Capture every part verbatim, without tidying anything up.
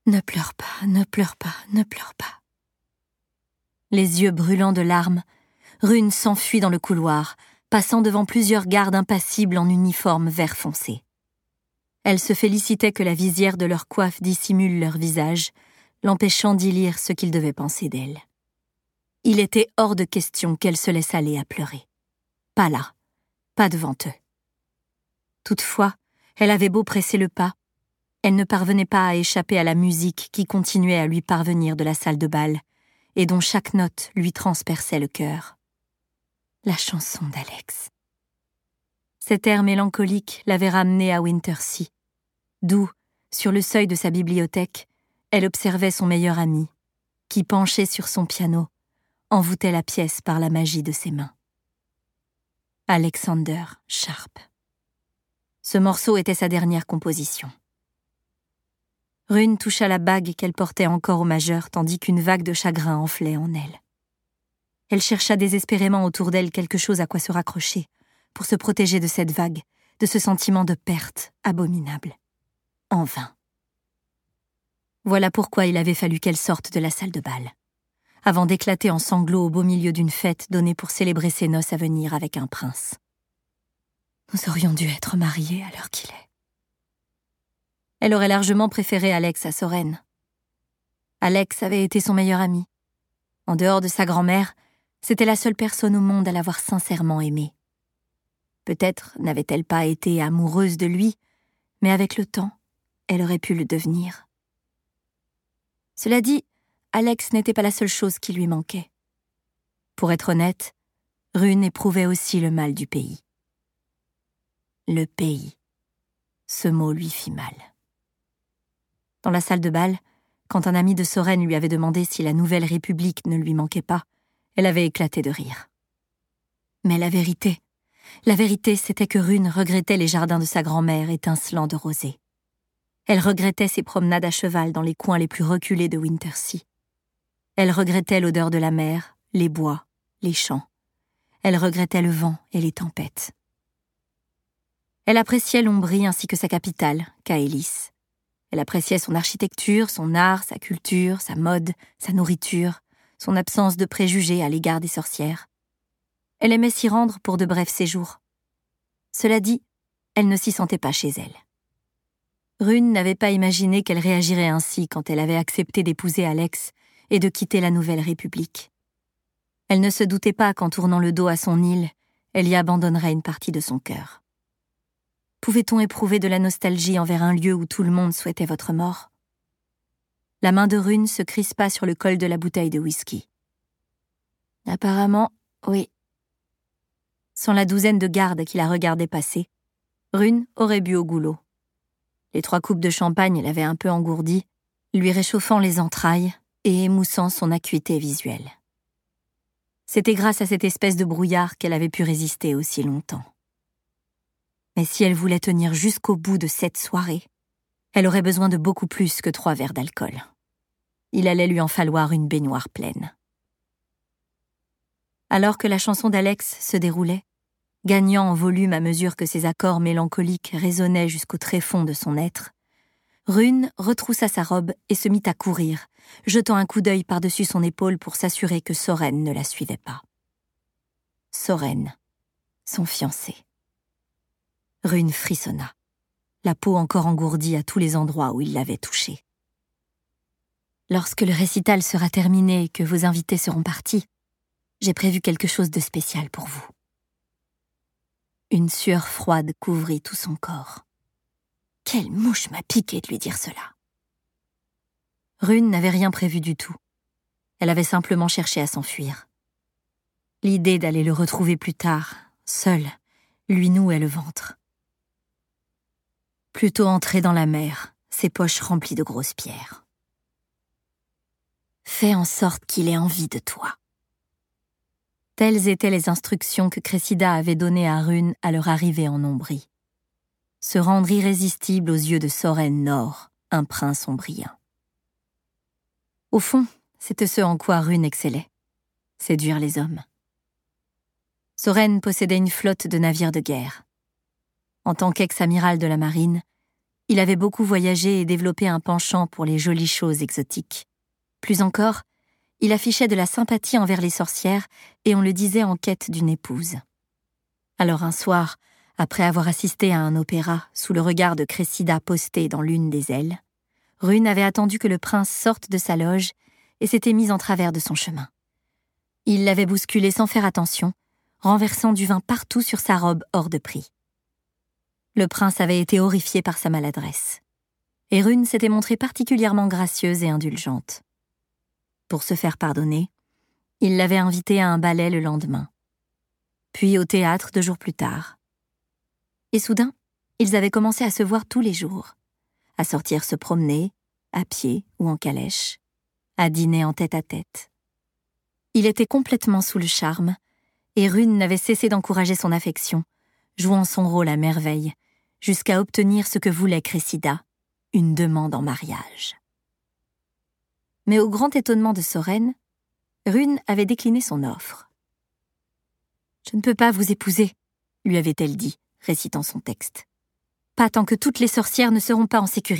« Ne pleure pas, ne pleure pas, ne pleure pas. » Les yeux brûlants de larmes, Rune s'enfuit dans le couloir, passant devant plusieurs gardes impassibles en uniforme vert foncé. Elle se félicitait que la visière de leur coiffe dissimule leur visage, l'empêchant d'y lire ce qu'ils devaient penser d'elle. Il était hors de question qu'elle se laisse aller à pleurer. Pas là, pas devant eux. Toutefois, elle avait beau presser le pas, elle ne parvenait pas à échapper à la musique qui continuait à lui parvenir de la salle de bal, et dont chaque note lui transperçait le cœur. La chanson d'Alex. Cet air mélancolique l'avait ramenée à Wintersea, d'où, sur le seuil de sa bibliothèque, elle observait son meilleur ami, qui, penché sur son piano, envoûtait la pièce par la magie de ses mains. Alexander Sharp. Ce morceau était sa dernière composition. Rune toucha la bague qu'elle portait encore au majeur tandis qu'une vague de chagrin enflait en elle. Elle chercha désespérément autour d'elle quelque chose à quoi se raccrocher pour se protéger de cette vague, de ce sentiment de perte abominable. En vain. Voilà pourquoi il avait fallu qu'elle sorte de la salle de bal, avant d'éclater en sanglots au beau milieu d'une fête donnée pour célébrer ses noces à venir avec un prince. Nous aurions dû être mariés à l'heure qu'il est. Elle aurait largement préféré Alex à Soren. Alex avait été son meilleur ami. En dehors de sa grand-mère, c'était la seule personne au monde à l'avoir sincèrement aimé. Peut-être n'avait-elle pas été amoureuse de lui, mais avec le temps, elle aurait pu le devenir. Cela dit, Alex n'était pas la seule chose qui lui manquait. Pour être honnête, Rune éprouvait aussi le mal du pays. Le pays. Ce mot lui fit mal. Dans la salle de bal, quand un ami de Soren lui avait demandé si la Nouvelle République ne lui manquait pas, elle avait éclaté de rire. Mais la vérité, la vérité, c'était que Rune regrettait les jardins de sa grand-mère étincelants de rosée. Elle regrettait ses promenades à cheval dans les coins les plus reculés de Wintersea. Elle regrettait l'odeur de la mer, les bois, les champs. Elle regrettait le vent et les tempêtes. Elle appréciait Lombrie ainsi que sa capitale, Caëlys. Elle appréciait son architecture, son art, sa culture, sa mode, sa nourriture, son absence de préjugés à l'égard des sorcières. Elle aimait s'y rendre pour de brefs séjours. Cela dit, elle ne s'y sentait pas chez elle. Rune n'avait pas imaginé qu'elle réagirait ainsi quand elle avait accepté d'épouser Alex et de quitter la Nouvelle République. Elle ne se doutait pas qu'en tournant le dos à son île, elle y abandonnerait une partie de son cœur. Pouvait-on éprouver de la nostalgie envers un lieu où tout le monde souhaitait votre mort ? La main de Rune se crispa sur le col de la bouteille de whisky. Apparemment, oui. Sans la douzaine de gardes qui la regardaient passer, Rune aurait bu au goulot. Les trois coupes de champagne l'avaient un peu engourdie, lui réchauffant les entrailles et émoussant son acuité visuelle. C'était grâce à cette espèce de brouillard qu'elle avait pu résister aussi longtemps. Mais si elle voulait tenir jusqu'au bout de cette soirée, elle aurait besoin de beaucoup plus que trois verres d'alcool. Il allait lui en falloir une baignoire pleine. Alors que la chanson d'Alex se déroulait, gagnant en volume à mesure que ses accords mélancoliques résonnaient jusqu'au tréfonds de son être, Rune retroussa sa robe et se mit à courir, jetant un coup d'œil par-dessus son épaule pour s'assurer que Soren ne la suivait pas. Soren, son fiancé. Rune frissonna, la peau encore engourdie à tous les endroits où il l'avait touchée. Lorsque le récital sera terminé et que vos invités seront partis, j'ai prévu quelque chose de spécial pour vous. Une sueur froide couvrit tout son corps. Quelle mouche m'a piqué de lui dire cela. Rune n'avait rien prévu du tout. Elle avait simplement cherché à s'enfuir. L'idée d'aller le retrouver plus tard, seul, lui nouait le ventre. Plutôt entrer dans la mer, ses poches remplies de grosses pierres. Fais en sorte qu'il ait envie de toi. Telles étaient les instructions que Cressida avait données à Rune à leur arrivée en Ombrie. Se rendre irrésistible aux yeux de Soren Nord, un prince ombrien. Au fond, c'était ce en quoi Rune excellait, séduire les hommes. Soren possédait une flotte de navires de guerre. En tant qu'ex-amiral de la marine, Il avait beaucoup voyagé et développé un penchant pour les jolies choses exotiques. Plus encore, il affichait de la sympathie envers les sorcières et on le disait en quête d'une épouse. Alors un soir, après avoir assisté à un opéra sous le regard de Cressida postée dans l'une des ailes, Rune avait attendu que le prince sorte de sa loge et s'était mise en travers de son chemin. Il l'avait bousculé sans faire attention, renversant du vin partout sur sa robe hors de prix. Le prince avait été horrifié par sa maladresse. Et Rune s'était montrée particulièrement gracieuse et indulgente. Pour se faire pardonner, il l'avait invitée à un ballet le lendemain, puis au théâtre deux jours plus tard. Et soudain, ils avaient commencé à se voir tous les jours, à sortir se promener, à pied ou en calèche, à dîner en tête-à-tête. Il était complètement sous le charme, et Rune n'avait cessé d'encourager son affection, jouant son rôle à merveille, jusqu'à obtenir ce que voulait Cressida, une demande en mariage. Mais au grand étonnement de Sorène, Rune avait décliné son offre. « Je ne peux pas vous épouser », lui avait-elle dit, récitant son texte. « Pas tant que toutes les sorcières ne seront pas en sécurité. »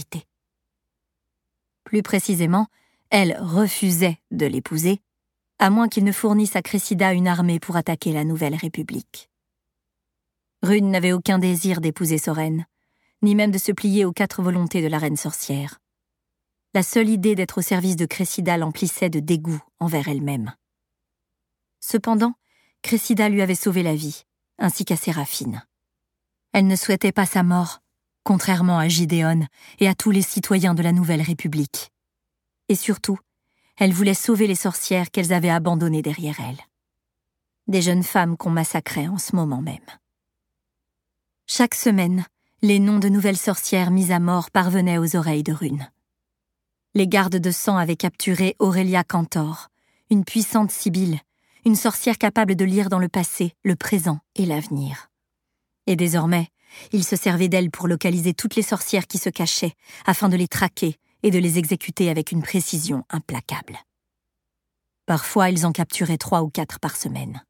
Plus précisément, elle refusait de l'épouser, à moins qu'il ne fournisse à Cressida une armée pour attaquer la Nouvelle République. Rune n'avait aucun désir d'épouser Sorène, ni même de se plier aux quatre volontés de la reine sorcière. La seule idée d'être au service de Cressida l'emplissait de dégoût envers elle-même. Cependant, Cressida lui avait sauvé la vie, ainsi qu'à Séraphine. Elle ne souhaitait pas sa mort, contrairement à Gidéon et à tous les citoyens de la Nouvelle République. Et surtout, elle voulait sauver les sorcières qu'elles avaient abandonnées derrière elle. Des jeunes femmes qu'on massacrait en ce moment même. Chaque semaine, les noms de nouvelles sorcières mises à mort parvenaient aux oreilles de Rune. Les gardes de sang avaient capturé Aurélia Cantor, une puissante sibylle, une sorcière capable de lire dans le passé, le présent et l'avenir. Et désormais, ils se servaient d'elle pour localiser toutes les sorcières qui se cachaient, afin de les traquer et de les exécuter avec une précision implacable. Parfois, ils en capturaient trois ou quatre par semaine.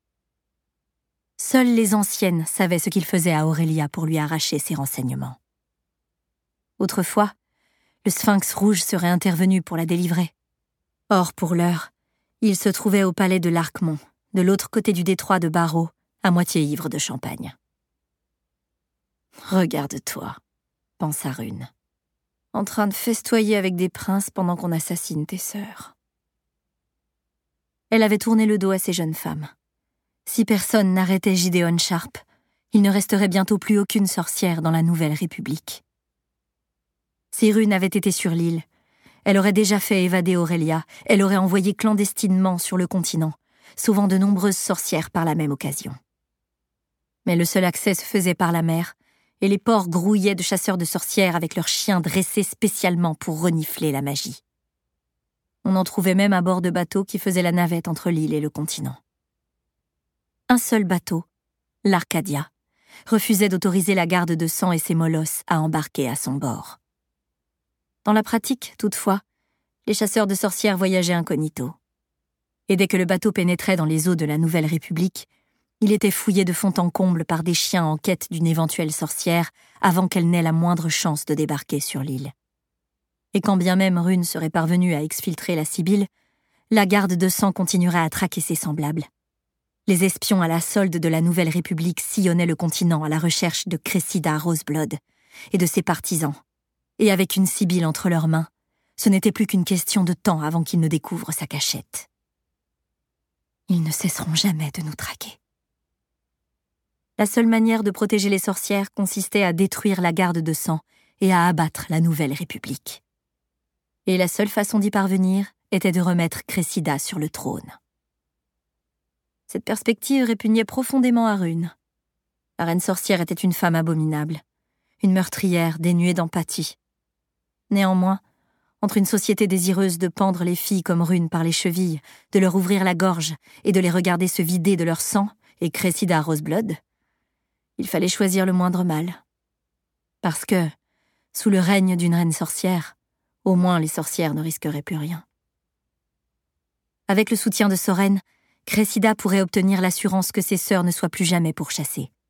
Seules les anciennes savaient ce qu'ils faisaient à Aurélia pour lui arracher ses renseignements. Autrefois, le Sphinx rouge serait intervenu pour la délivrer. Or, pour l'heure, il se trouvait au palais de l'Arcmont, de l'autre côté du détroit de Barrow, à moitié ivre de champagne. « Regarde-toi », pensa Rune, en train de festoyer avec des princes pendant qu'on assassine tes sœurs. Elle avait tourné le dos à ces jeunes femmes. Si personne n'arrêtait Gidéon Sharp, il ne resterait bientôt plus aucune sorcière dans la Nouvelle République. Si Rune avait été sur l'île, elle aurait déjà fait évader Aurélia, elle aurait envoyé clandestinement sur le continent, sauvant de nombreuses sorcières par la même occasion. Mais le seul accès se faisait par la mer, et les ports grouillaient de chasseurs de sorcières avec leurs chiens dressés spécialement pour renifler la magie. On en trouvait même à bord de bateaux qui faisaient la navette entre l'île et le continent. Un seul bateau, l'Arcadia, refusait d'autoriser la garde de sang et ses molosses à embarquer à son bord. Dans la pratique, toutefois, les chasseurs de sorcières voyageaient incognito. Et dès que le bateau pénétrait dans les eaux de la Nouvelle République, il était fouillé de fond en comble par des chiens en quête d'une éventuelle sorcière avant qu'elle n'ait la moindre chance de débarquer sur l'île. Et quand bien même Rune serait parvenue à exfiltrer la sibylle, la garde de sang continuerait à traquer ses semblables. Les espions à la solde de la Nouvelle République sillonnaient le continent à la recherche de Cressida Roseblood et de ses partisans. Et avec une sibylle entre leurs mains, ce n'était plus qu'une question de temps avant qu'ils ne découvrent sa cachette. Ils ne cesseront jamais de nous traquer. La seule manière de protéger les sorcières consistait à détruire la garde de sang et à abattre la Nouvelle République. Et la seule façon d'y parvenir était de remettre Cressida sur le trône. Cette perspective répugnait profondément à Rune. La reine sorcière était une femme abominable, une meurtrière dénuée d'empathie. Néanmoins, entre une société désireuse de pendre les filles comme Rune par les chevilles, de leur ouvrir la gorge et de les regarder se vider de leur sang, et Cressida Roseblood, il fallait choisir le moindre mal. Parce que, sous le règne d'une reine sorcière, au moins les sorcières ne risqueraient plus rien. Avec le soutien de Sorène, Cressida pourrait obtenir l'assurance que ses sœurs ne soient plus jamais pourchassées.